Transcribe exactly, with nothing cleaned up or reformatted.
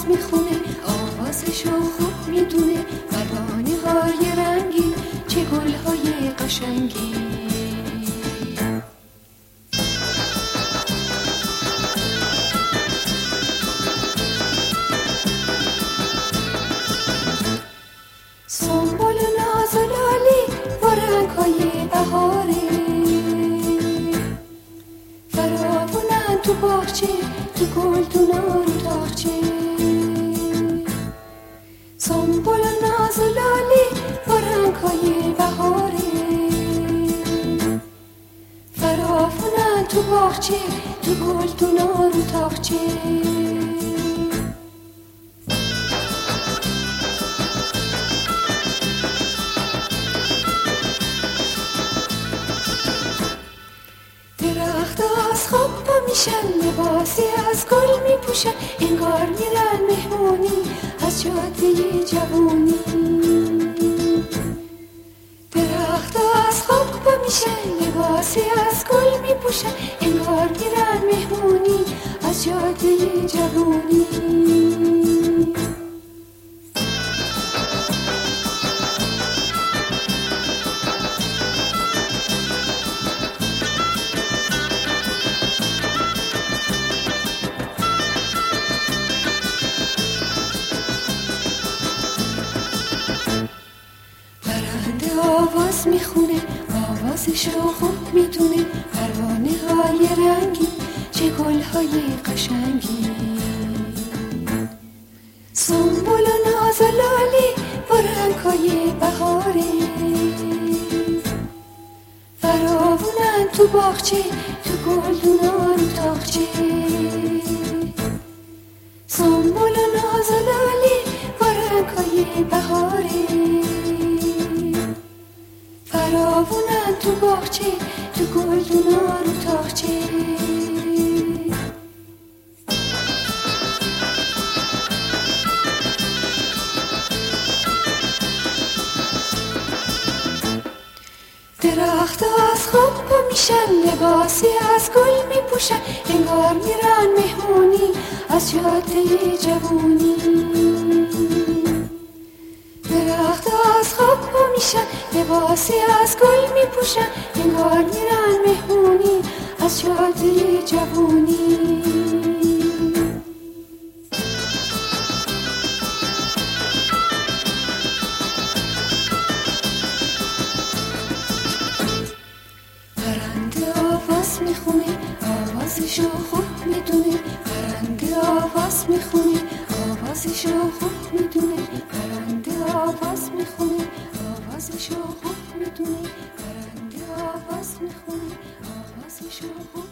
میخونه، آوازشو خوب میدونه، پروانه های رنگی، چه گلهای قشنگی. سنبل و ناز و لاله با رنگ‌های بهاره، فراوونن تو باغچه، تو گلدونا رو تاقچه. سنبل و ناز و لاله با رنگ‌های بهاره، فراوونن تو باغچه، تو گلدونا رو تاقچه. از خواب پا میشن، لباسی از گل میپوشن، انگار میرن مهمونی از جاده جوانی. درخت از خواب پا میشن، لباسی از گل میپوشن، انگار میرن مهمونی از جاده جوانی. آواز میخونه، آوازشو خوب میدونه، پروانه های رنگی، چه گلهای قشنگی. سنبل و ناز و لاله با رنگهای بهاره، فراوونن تو باغچه، تو گلدونا رو تاقچه. سنبل و ناز و لاله با رنگهای بهاره، فراوونن تو باغچه، تو گلدونا رو تاقچه. درخت از خواب پا میشن، لباسی از گل میپوشن، انگار میرن مهمونی از جاده جوانی. درخت از خواب پا میشن، لباسی از گل میپوشن، انگار میرن مهمونی از جاده جوانی. پرنده آواز میخونه، آوازشو خوب میدونه، پرنده آواز میخونه، آوازشو خوب میدونه، پرنده آواز میخونه، آوازشو خوب میدونه، پرنده آواز میخونه، آوازشو خوب